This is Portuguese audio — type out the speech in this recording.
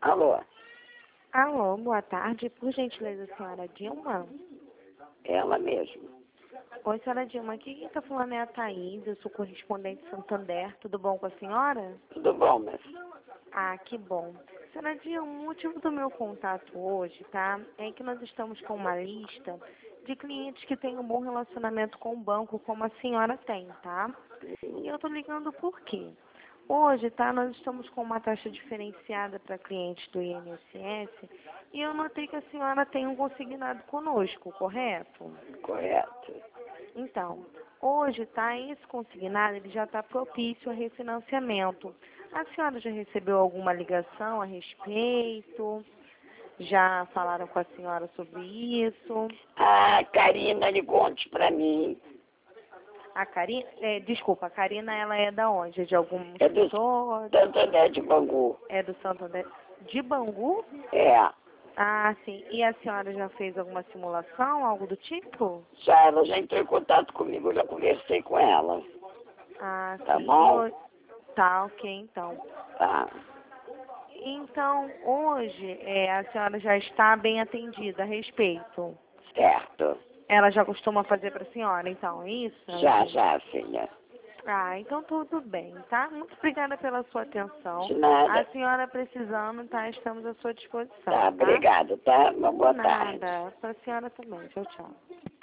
Alô, Alô, boa tarde. Por gentileza, senhora Dilma? ela mesmo. Oi, senhora Dilma. Aqui quem está falando é a Thaís, eu sou correspondente de Santander. Tudo bom com a senhora? Tudo bom, mas Ah, que bom. Senhora Dilma, o motivo do meu contato hoje, tá? É que nós estamos com uma lista de clientes que têm um bom relacionamento com o banco, como a senhora tem, tá? E eu tô ligando por quê? Hoje, tá, nós estamos com uma taxa diferenciada para clientes do INSS e eu notei que a senhora tem um consignado conosco, correto? correto. Então, hoje, tá, esse consignado ele já está propício a refinanciamento. A senhora já recebeu alguma ligação a respeito? Já falaram com a senhora sobre isso? A Karina ligou ontem pra mim. A Karina, desculpa, a Karina, ela é da onde? É de algum É do setor? Santander de Bangu. É do Santander? De Bangu? É, Ah, sim. E a senhora já fez alguma simulação, algo do tipo? ela já entrou em contato comigo, eu já conversei com ela. Ah, Tá sim. bom? Tá, ok, então. Tá, Então, hoje, a senhora já está bem atendida a respeito. certo. Ela já costuma fazer para a senhora, então, é isso? Já, filha. Ah, então tudo bem, tá? Muito obrigada pela sua atenção. De A nada. senhora precisando, tá? Estamos à sua disposição, Tá, tá? obrigado, tá? Uma De boa tarde. nada. Para a senhora também. Tchau, tchau.